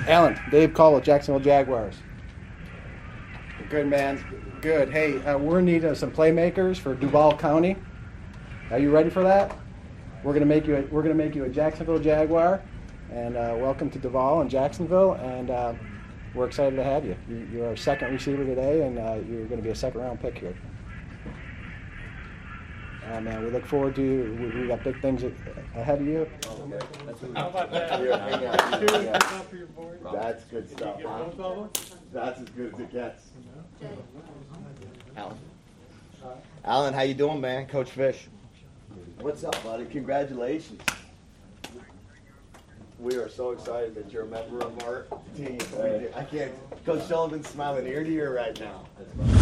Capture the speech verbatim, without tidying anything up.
Alan, Dave Call with Jacksonville Jaguars. Good, man. Good. Hey, uh, we're in need of some playmakers for Duval County. Are you ready for that? We're gonna make you. A, we're gonna make you a Jacksonville Jaguar, and uh, welcome to Duval and Jacksonville. And uh, we're excited to have you. you. You're our second receiver today, and uh, you're going to be a second-round pick here. Uh, man, we look forward to you. We, we got big things ahead of you. How about that? That's good stuff, huh? That's as good as it gets. Alan. Alan, how you doing, man? Coach Fish. What's up, buddy? Congratulations. We are so excited that you're a member of our team. I can't. Coach Sullivan's smiling ear to ear right now.